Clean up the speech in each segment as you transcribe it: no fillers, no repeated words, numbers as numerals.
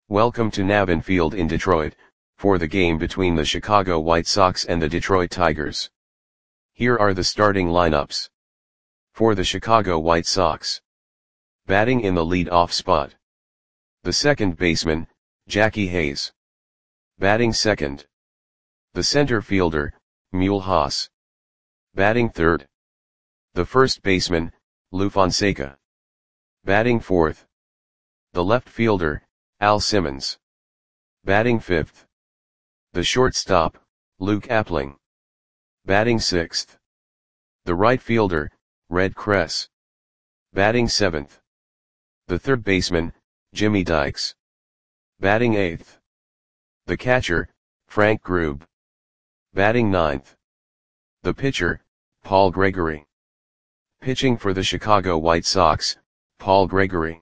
Welcome to Navin Field in Detroit, for the game between the Chicago White Sox and the Detroit Tigers. Here are the starting lineups. For the Chicago White Sox. Batting in the lead-off spot. The second baseman, Jackie Hayes. Batting second. The center fielder, Mule Haas. Batting third. The first baseman, Lou Fonseca. Batting fourth. The left fielder, Al Simmons. Batting fifth. The shortstop, Luke Appling. Batting sixth. The right fielder, Red Kress. Batting seventh. The third baseman, Jimmy Dykes. Batting eighth. The catcher, Frank Grube. Batting ninth. The pitcher, Paul Gregory. Pitching for the Chicago White Sox, Paul Gregory.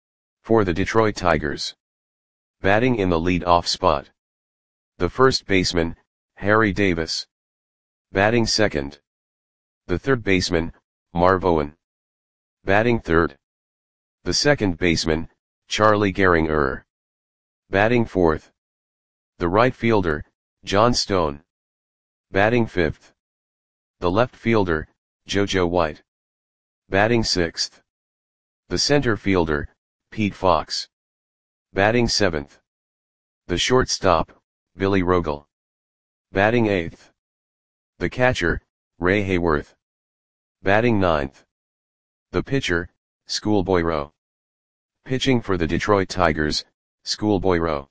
For the Detroit Tigers. Batting in the lead-off spot. The first baseman, Harry Davis. Batting second. The third baseman, Marv Owen. Batting third. The second baseman, Charlie Gehringer. Batting fourth. The right fielder, John Stone. Batting fifth. The left fielder, JoJo White. Batting sixth. The center fielder, Pete Fox. Batting seventh. The shortstop, Billy Rogel. Batting eighth. The catcher, Ray Hayworth. Batting ninth. The pitcher, Schoolboy Rowe. Pitching for the Detroit Tigers, Schoolboy Rowe.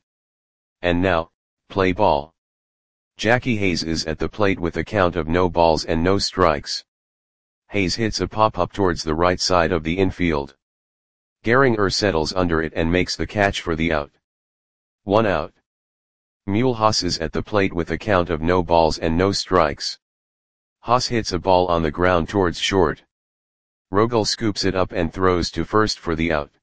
And now, play ball. Jackie Hayes is at the plate with a count of no balls and no strikes. Hayes hits a pop-up towards the right side of the infield. Gehringer settles under it and makes the catch for the out. 1 out. Mule Haas is at the plate with a count of no balls and no strikes. Haas hits a ball on the ground towards short. Rogel scoops it up and throws to first for the out.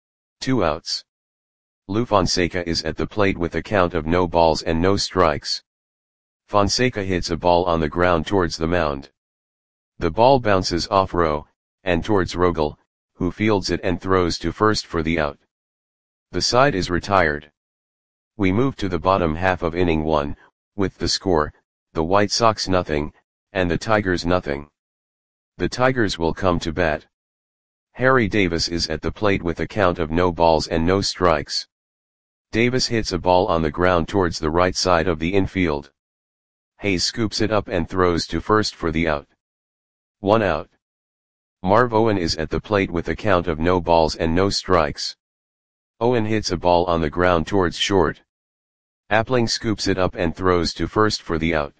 2 outs. Lou Fonseca is at the plate with a count of no balls and no strikes. Fonseca hits a ball on the ground towards the mound. The ball bounces off Rowe, and towards Rogel, who fields it and throws to first for the out. The side is retired. We move to the bottom half of inning 1, with the score, the White Sox nothing, and the Tigers nothing. The Tigers will come to bat. Harry Davis is at the plate with a count of no balls and no strikes. Davis hits a ball on the ground towards the right side of the infield. Hayes scoops it up and throws to first for the out. 1 out. Marv Owen is at the plate with a count of no balls and no strikes. Owen hits a ball on the ground towards short. Appling scoops it up and throws to first for the out.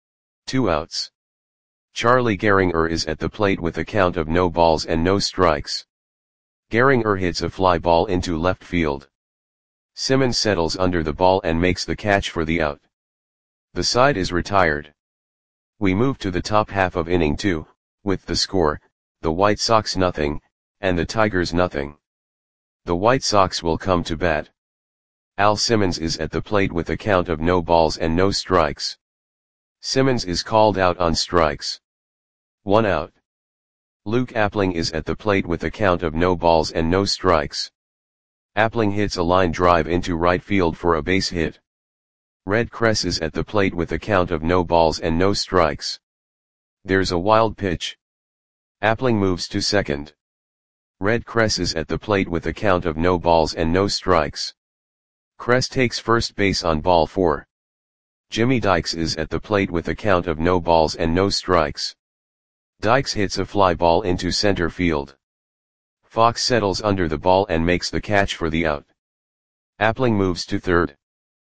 2 outs. Charlie Gehringer is at the plate with a count of no balls and no strikes. Gehringer hits a fly ball into left field. Simmons settles under the ball and makes the catch for the out. The side is retired. We move to the top half of inning 2, with the score, the White Sox nothing, and the Tigers nothing. The White Sox will come to bat. Al Simmons is at the plate with a count of no balls and no strikes. Simmons is called out on strikes. 1 out. Luke Appling is at the plate with a count of no balls and no strikes. Appling hits a line drive into right field for a base hit. Red Kress is at the plate with a count of no balls and no strikes. There's a wild pitch. Appling moves to second. Red Kress is at the plate with a count of no balls and no strikes. Kress takes first base on ball 4. Jimmy Dykes is at the plate with a count of no balls and no strikes. Dykes hits a fly ball into center field. Fox settles under the ball and makes the catch for the out. Appling moves to third.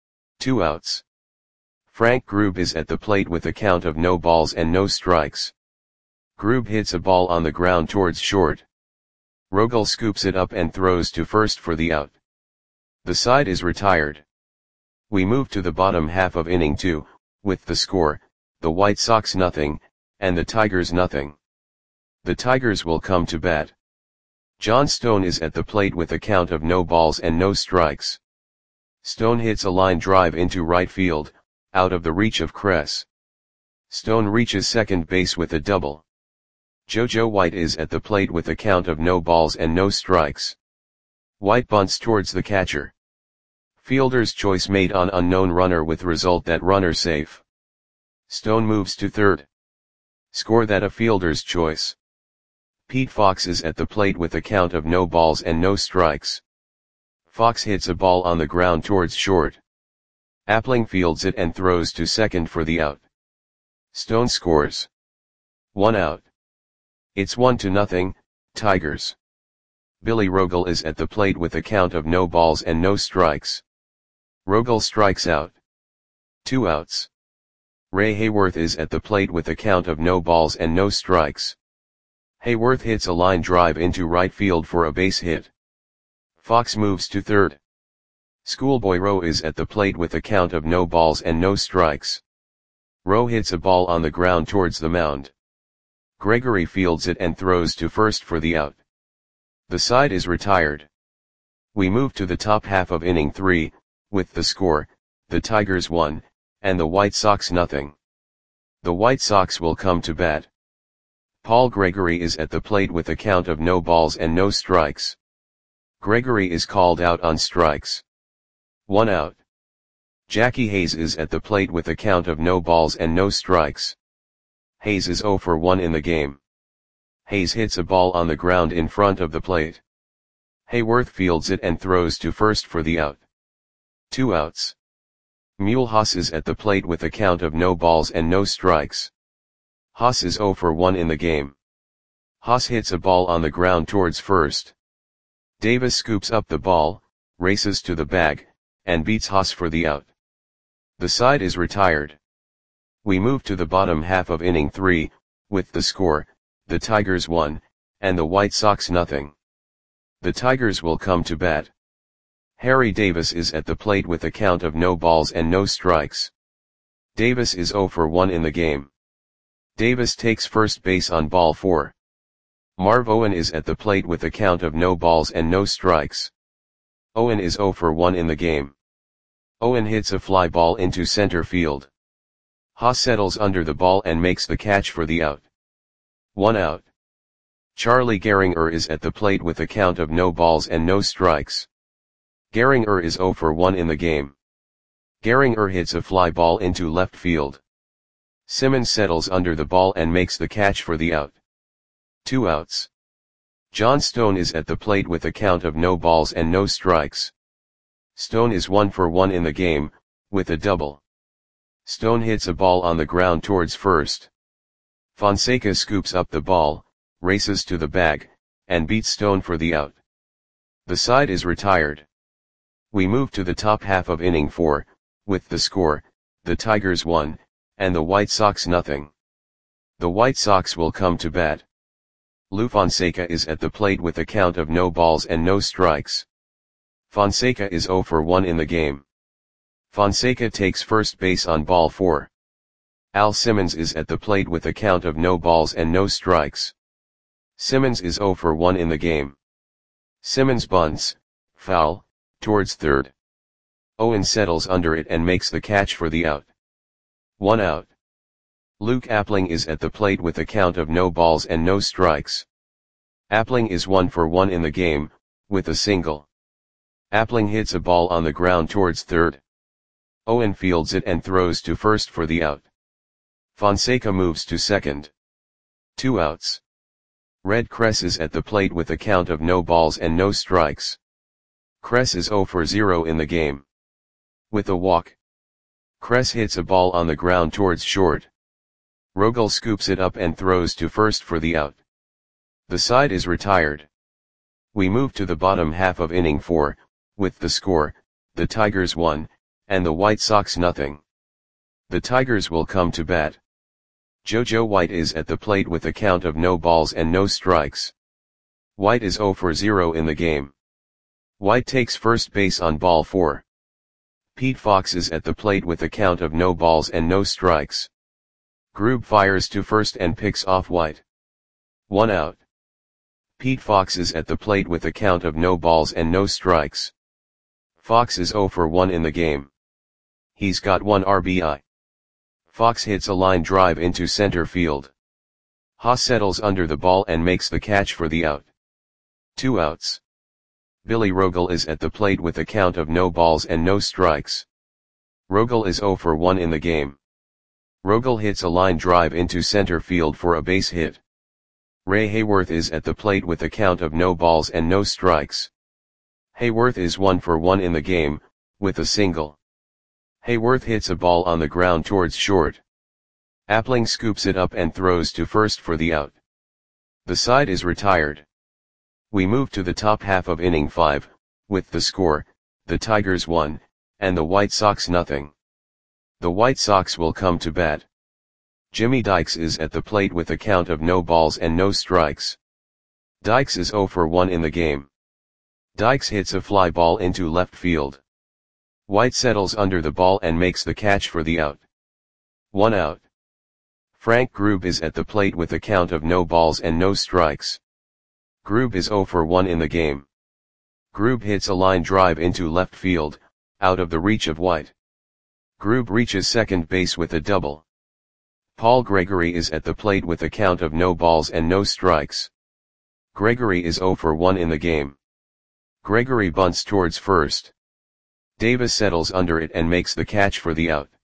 2 outs. Frank Grube is at the plate with a count of no balls and no strikes. Grube hits a ball on the ground towards short. Rogel scoops it up and throws to first for the out. The side is retired. We move to the bottom half of inning 2, with the score, the White Sox nothing, and the Tigers nothing. The Tigers will come to bat. John Stone is at the plate with a count of no balls and no strikes. Stone hits a line drive into right field, out of the reach of Kress. Stone reaches second base with a double. JoJo White is at the plate with a count of no balls and no strikes. White bunts towards the catcher. Fielder's choice made on unknown runner with result that runner safe. Stone moves to third. Score that a fielder's choice. Pete Fox is at the plate with a count of no balls and no strikes. Fox hits a ball on the ground towards short. Appling fields it and throws to second for the out. Stone scores. 1 out. It's 1-0, Tigers. Billy Rogel is at the plate with a count of no balls and no strikes. Rogel strikes out. 2 outs. Ray Hayworth is at the plate with a count of no balls and no strikes. Hayworth hits a line drive into right field for a base hit. Fox moves to third. Schoolboy Rowe is at the plate with a count of no balls and no strikes. Rowe hits a ball on the ground towards the mound. Gregory fields it and throws to first for the out. The side is retired. We move to the top half of inning 3, with the score, the Tigers 1, and the White Sox 0. The White Sox will come to bat. Paul Gregory is at the plate with a count of no balls and no strikes. Gregory is called out on strikes. 1 out. Jackie Hayes is at the plate with a count of no balls and no strikes. Hayes is 0 for 1 in the game. Hayes hits a ball on the ground in front of the plate. Hayworth fields it and throws to first for the out. 2 outs. Mule Haas is at the plate with a count of no balls and no strikes. Haas is 0 for 1 in the game. Haas hits a ball on the ground towards first. Davis scoops up the ball, races to the bag, and beats Haas for the out. The side is retired. We move to the bottom half of inning 3, with the score, the Tigers 1, and the White Sox 0. The Tigers will come to bat. Harry Davis is at the plate with a count of no balls and no strikes. Davis is 0 for 1 in the game. Davis takes first base on ball 4. Marv Owen is at the plate with a count of no balls and no strikes. Owen is 0 for 1 in the game. Owen hits a fly ball into center field. Haas settles under the ball and makes the catch for the out. 1 out. Charlie Gehringer is at the plate with a count of no balls and no strikes. Gehringer is 0 for 1 in the game. Gehringer hits a fly ball into left field. Simmons settles under the ball and makes the catch for the out. 2 outs. John Stone is at the plate with a count of no balls and no strikes. Stone is 1 for 1 in the game, with a double. Stone hits a ball on the ground towards first. Fonseca scoops up the ball, races to the bag, and beats Stone for the out. The side is retired. We move to the top half of inning 4, with the score, the Tigers 1, and the White Sox 0. The White Sox will come to bat. Lou Fonseca is at the plate with a count of no balls and no strikes. Fonseca is 0 for 1 in the game. Fonseca takes first base on ball 4. Al Simmons is at the plate with a count of no balls and no strikes. Simmons is 0 for 1 in the game. Simmons bunts, foul, towards third. Owen settles under it and makes the catch for the out. 1 out. Luke Appling is at the plate with a count of no balls and no strikes. Appling is 1 for 1 in the game, with a single. Appling hits a ball on the ground towards third. Owen fields it and throws to first for the out. Fonseca moves to second. 2 outs. Red Kress is at the plate with a count of no balls and no strikes. Kress is 0 for 0 in the game. With a walk. Kress hits a ball on the ground towards short. Rogel scoops it up and throws to first for the out. The side is retired. We move to the bottom half of inning 4, with the score, the Tigers 1, and the White Sox 0. The Tigers will come to bat. JoJo White is at the plate with a count of no balls and no strikes. White is 0 for 0 in the game. White takes first base on ball 4. Pete Fox is at the plate with a count of no balls and no strikes. Grube fires to first and picks off White. 1 out. Pete Fox is at the plate with a count of no balls and no strikes. Fox is 0 for 1 in the game. He's got 1 RBI. Fox hits a line drive into center field. Haas settles under the ball and makes the catch for the out. 2 outs. Billy Rogel is at the plate with a count of no balls and no strikes. Rogel is 0 for 1 in the game. Rogel hits a line drive into center field for a base hit. Ray Hayworth is at the plate with a count of no balls and no strikes. Hayworth is 1 for 1 in the game, with a single. Hayworth hits a ball on the ground towards short. Appling scoops it up and throws to first for the out. The side is retired. We move to the top half of inning 5, with the score, the Tigers 1, and the White Sox nothing. The White Sox will come to bat. Jimmy Dykes is at the plate with a count of no balls and no strikes. Dykes is 0 for 1 in the game. Dykes hits a fly ball into left field. White settles under the ball and makes the catch for the out. 1 out. Frank Grube is at the plate with a count of no balls and no strikes. Grube is 0 for 1 in the game. Grube hits a line drive into left field, out of the reach of White. Grube reaches second base with a double. Paul Gregory is at the plate with a count of no balls and no strikes. Gregory is 0 for 1 in the game. Gregory bunts towards first. Davis settles under it and makes the catch for the out.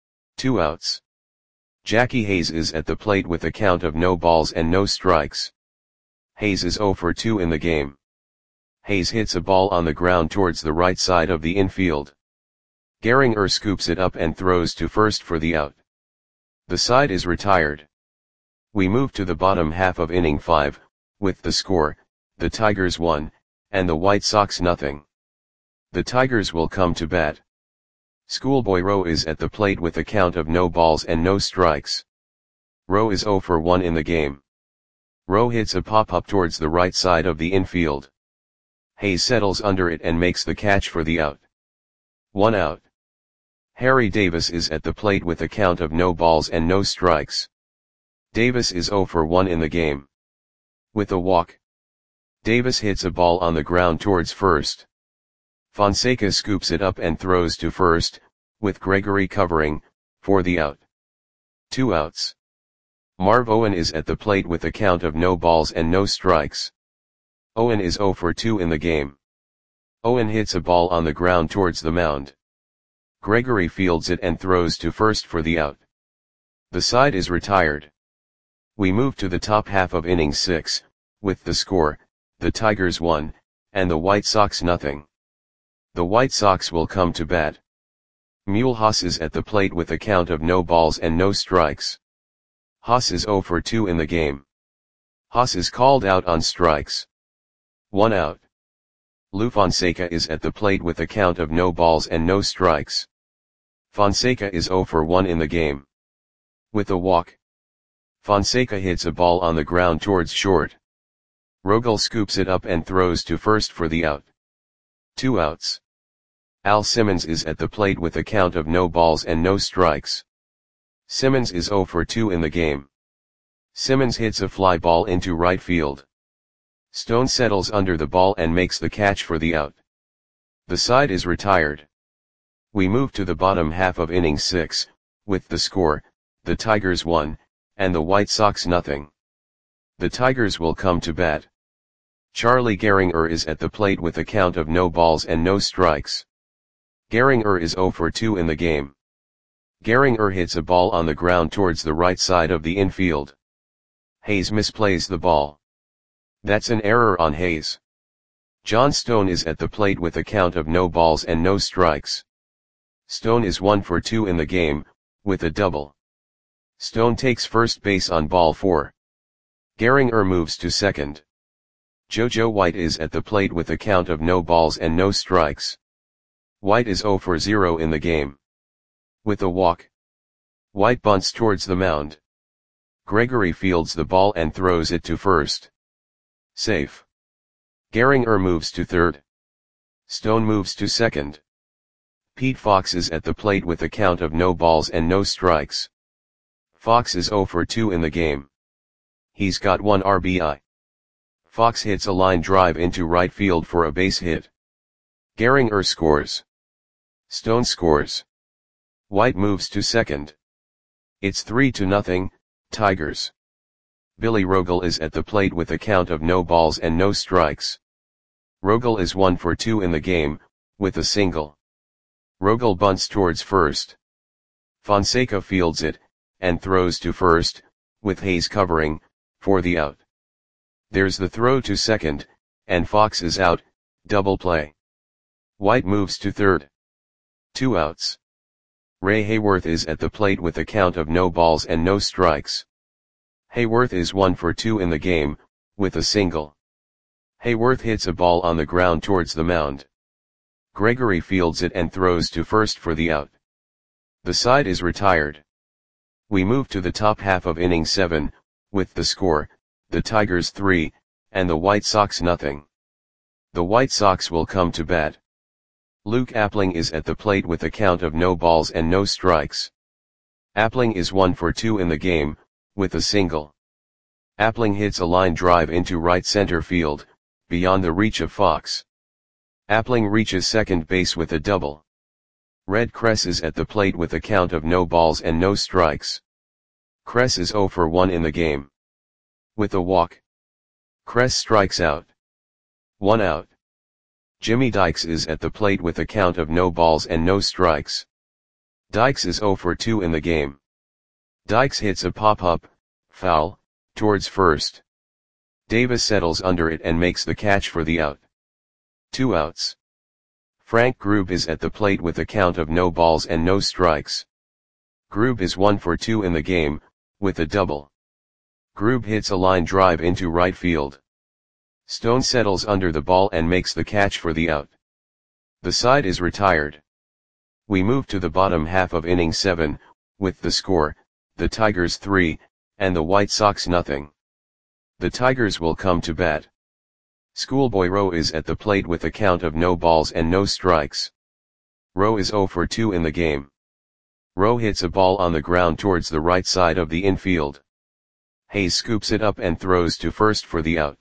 2 outs. Jackie Hayes is at the plate with a count of no balls and no strikes. Hayes is 0 for 2 in the game. Hayes hits a ball on the ground towards the right side of the infield. Gehringer scoops it up and throws to first for the out. The side is retired. We move to the bottom half of inning 5, with the score, the Tigers 1, and the White Sox nothing. The Tigers will come to bat. Schoolboy Rowe is at the plate with a count of no balls and no strikes. Rowe is 0 for 1 in the game. Rowe hits a pop-up towards the right side of the infield. Hayes settles under it and makes the catch for the out. 1 out. Harry Davis is at the plate with a count of no balls and no strikes. Davis is 0 for 1 in the game. With a walk. Davis hits a ball on the ground towards first. Fonseca scoops it up and throws to first, with Gregory covering, for the out. 2 outs. Marv Owen is at the plate with a count of no balls and no strikes. Owen is 0 for 2 in the game. Owen hits a ball on the ground towards the mound. Gregory fields it and throws to first for the out. The side is retired. We move to the top half of inning 6, with the score, the Tigers 1, and the White Sox nothing. The White Sox will come to bat. Mulhouse is at the plate with a count of no balls and no strikes. Haas is 0 for 2 in the game. Haas is called out on strikes. 1 out. Lou Fonseca is at the plate with a count of no balls and no strikes. Fonseca is 0 for 1 in the game. With a walk. Fonseca hits a ball on the ground towards short. Rogel scoops it up and throws to first for the out. 2 outs. Al Simmons is at the plate with a count of no balls and no strikes. Simmons is 0 for 2 in the game. Simmons hits a fly ball into right field. Stone settles under the ball and makes the catch for the out. The side is retired. We move to the bottom half of inning 6, with the score, the Tigers 1, and the White Sox nothing. The Tigers will come to bat. Charlie Gehringer is at the plate with a count of no balls and no strikes. Gehringer is 0 for 2 in the game. Gehringer hits a ball on the ground towards the right side of the infield. Hayes misplays the ball. That's an error on Hayes. John Stone is at the plate with a count of no balls and no strikes. Stone is 1 for 2 in the game, with a double. Stone takes first base on ball 4. Gehringer moves to second. JoJo White is at the plate with a count of no balls and no strikes. White is 0 for 0 in the game. With a walk. White bunts towards the mound. Gregory fields the ball and throws it to first. Safe. Gehringer moves to third. Stone moves to second. Pete Fox is at the plate with a count of no balls and no strikes. Fox is 0 for 2 in the game. He's got 1 RBI. Fox hits a line drive into right field for a base hit. Gehringer scores. Stone scores. White moves to second. It's 3-0, Tigers. Billy Rogel is at the plate with a count of no balls and no strikes. Rogel is 1 for 2 in the game, with a single. Rogel bunts towards first. Fonseca fields it, and throws to first, with Hayes covering, for the out. There's the throw to second, and Fox is out, double play. White moves to third. 2 outs. Ray Hayworth is at the plate with a count of no balls and no strikes. Hayworth is 1 for 2 in the game, with a single. Hayworth hits a ball on the ground towards the mound. Gregory fields it and throws to first for the out. The side is retired. We move to the top half of inning 7, with the score, the Tigers 3, and the White Sox nothing. The White Sox will come to bat. Luke Appling is at the plate with a count of no balls and no strikes. Appling is 1 for 2 in the game, with a single. Appling hits a line drive into right center field, beyond the reach of Fox. Appling reaches second base with a double. Red Kress is at the plate with a count of no balls and no strikes. Kress is 0 for 1 in the game. With a walk, Kress strikes out. 1 out. Jimmy Dykes is at the plate with a count of no balls and no strikes. Dykes is 0 for 2 in the game. Dykes hits a pop-up, foul, towards first. Davis settles under it and makes the catch for the out. 2 outs. Frank Grube is at the plate with a count of no balls and no strikes. Grube is 1 for 2 in the game, with a double. Grube hits a line drive into right field. Stone settles under the ball and makes the catch for the out. The side is retired. We move to the bottom half of inning 7, with the score, the Tigers 3, and the White Sox nothing. The Tigers will come to bat. Schoolboy Rowe is at the plate with a count of no balls and no strikes. Rowe is 0 for 2 in the game. Rowe hits a ball on the ground towards the right side of the infield. Hayes scoops it up and throws to first for the out.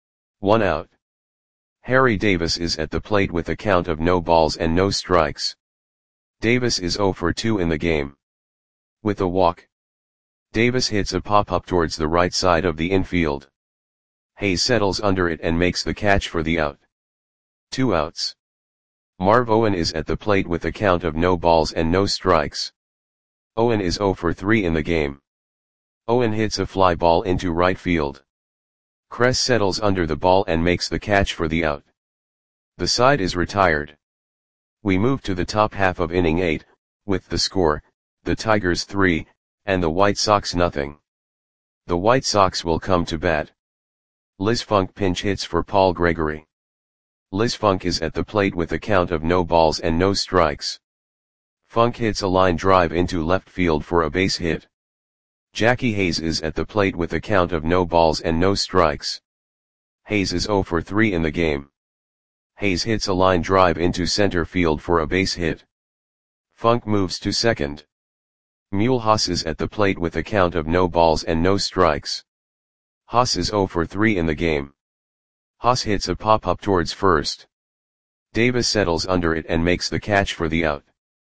1 out. Harry Davis is at the plate with a count of no balls and no strikes. Davis is 0 for 2 in the game. With a walk, Davis hits a pop-up towards the right side of the infield. Hayes settles under it and makes the catch for the out. 2 outs. Marv Owen is at the plate with a count of no balls and no strikes. Owen is 0 for 3 in the game. Owen hits a fly ball into right field. Kress settles under the ball and makes the catch for the out. The side is retired. We move to the top half of inning 8, with the score, the Tigers 3, and the White Sox nothing. The White Sox will come to bat. Liz Funk pinch hits for Paul Gregory. Liz Funk is at the plate with a count of no balls and no strikes. Funk hits a line drive into left field for a base hit. Jackie Hayes is at the plate with a count of no balls and no strikes. Hayes is 0 for 3 in the game. Hayes hits a line drive into center field for a base hit. Funk moves to second. Mule Haas is at the plate with a count of no balls and no strikes. Haas is 0 for 3 in the game. Haas hits a pop-up towards first. Davis settles under it and makes the catch for the out.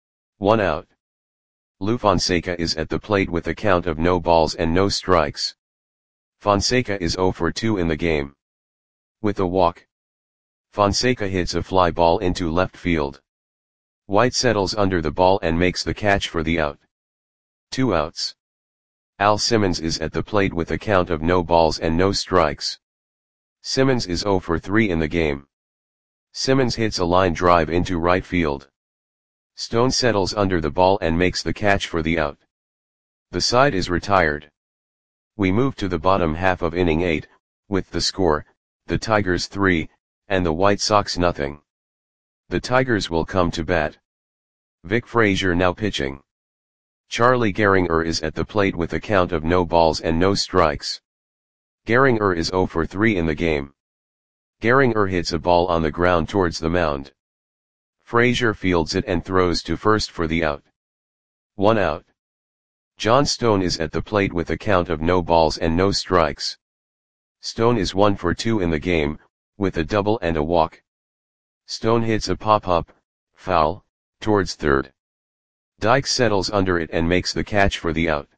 1 out. Lou Fonseca is at the plate with a count of no balls and no strikes. Fonseca is 0 for 2 in the game. With a walk, Fonseca hits a fly ball into left field. White settles under the ball and makes the catch for the out. 2 outs. Al Simmons is at the plate with a count of no balls and no strikes. Simmons is 0 for 3 in the game. Simmons hits a line drive into right field. Stone settles under the ball and makes the catch for the out. The side is retired. We move to the bottom half of inning 8, with the score, the Tigers 3, and the White Sox nothing. The Tigers will come to bat. Vic Frazier now pitching. Charlie Gehringer is at the plate with a count of no balls and no strikes. Gehringer is 0 for 3 in the game. Gehringer hits a ball on the ground towards the mound. Frazier fields it and throws to first for the out. 1 out. John Stone is at the plate with a count of no balls and no strikes. Stone is 1 for 2 in the game, with a double and a walk. Stone hits a pop-up, foul, towards third. Dykes settles under it and makes the catch for the out.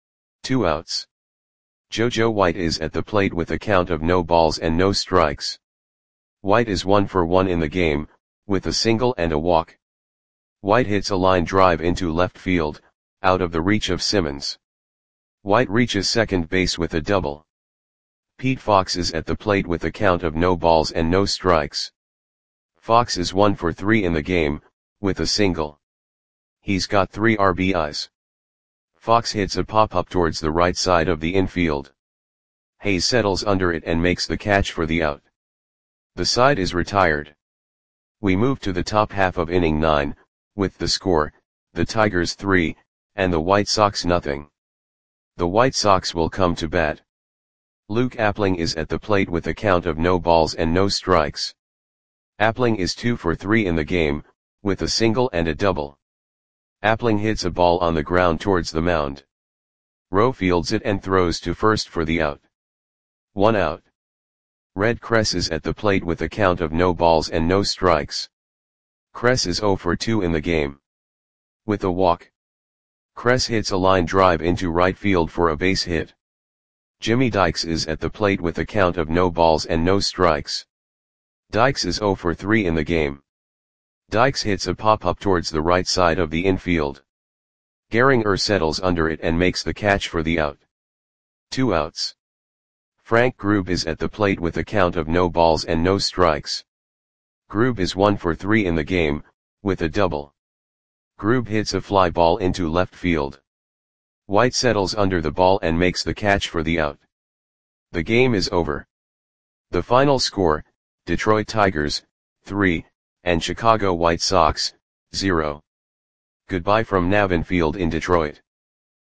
2 outs. JoJo White is at the plate with a count of no balls and no strikes. White is 1 for 1 in the game, with a single and a walk. White hits a line drive into left field, out of the reach of Simmons. White reaches second base with a double. Pete Fox is at the plate with a count of no balls and no strikes. Fox is 1 for 3 in the game, with a single. He's got 3 RBIs. Fox hits a pop-up towards the right side of the infield. Hayes settles under it and makes the catch for the out. The side is retired. We move to the top half of inning 9, with the score, the Tigers 3, and the White Sox nothing. The White Sox will come to bat. Luke Appling is at the plate with a count of no balls and no strikes. Appling is 2 for 3 in the game, with a single and a double. Appling hits a ball on the ground towards the mound. Rowe fields it and throws to first for the out. 1 out. Red Kress is at the plate with a count of no balls and no strikes. Kress is 0 for 2 in the game. With a walk. Kress hits a line drive into right field for a base hit. Jimmy Dykes is at the plate with a count of no balls and no strikes. Dykes is 0 for 3 in the game. Dykes hits a pop-up towards the right side of the infield. Gehringer settles under it and makes the catch for the out. 2 outs. Frank Grube is at the plate with a count of no balls and no strikes. Grube is 1 for 3 in the game, with a double. Grube hits a fly ball into left field. White settles under the ball and makes the catch for the out. The game is over. The final score, Detroit Tigers, 3, and Chicago White Sox, 0. Goodbye from Navin Field in Detroit.